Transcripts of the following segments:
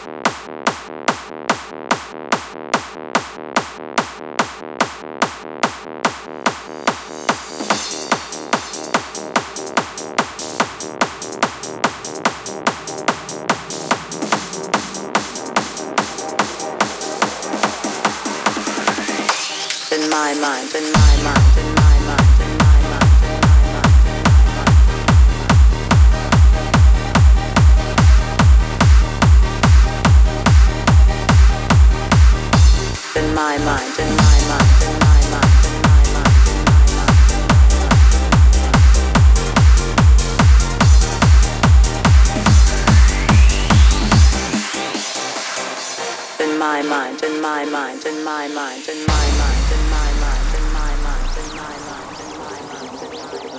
In my mind, in my mind, in my mind, in my mind, in my mind. In my mind, in my mind, in my mind, in my mind, in my mind. In my mind, in my mind, in my mind, in my mind, in my mind, in my mind, in my mind, in my mind, in my mind.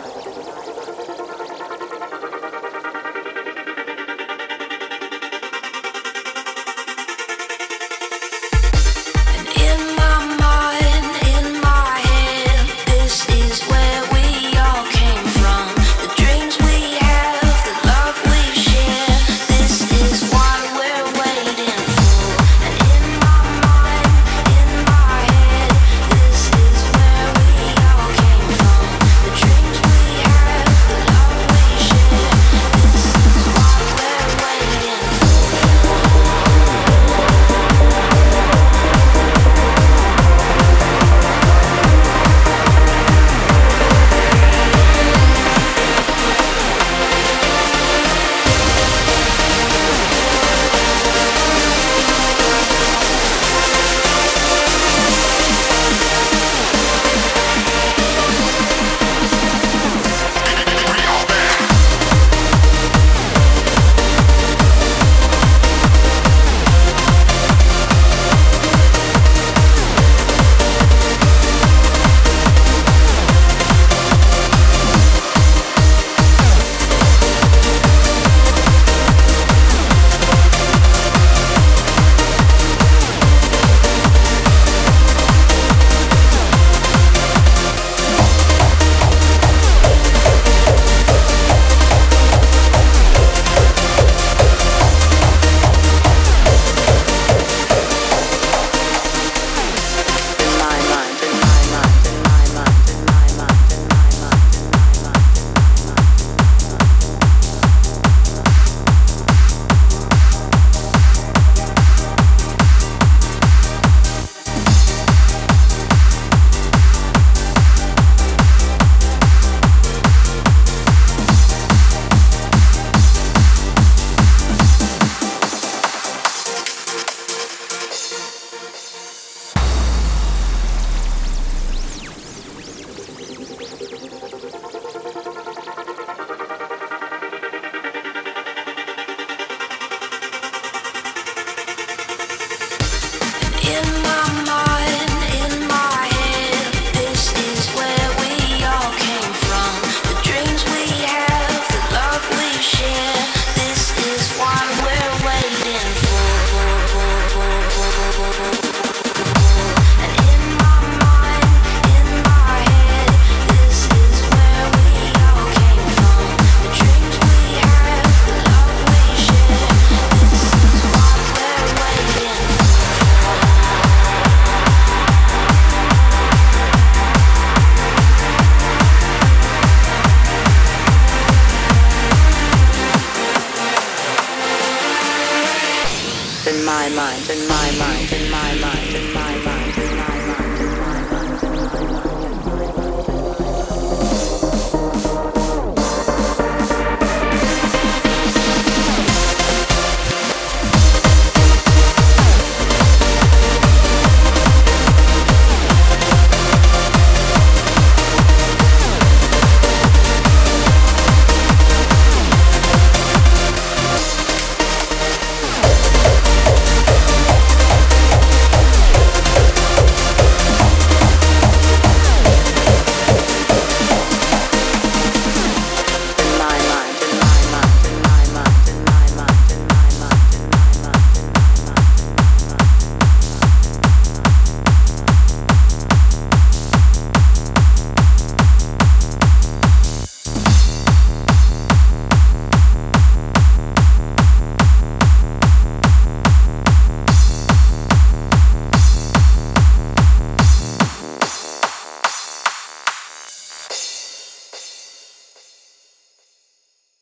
In my mind, in my mind, in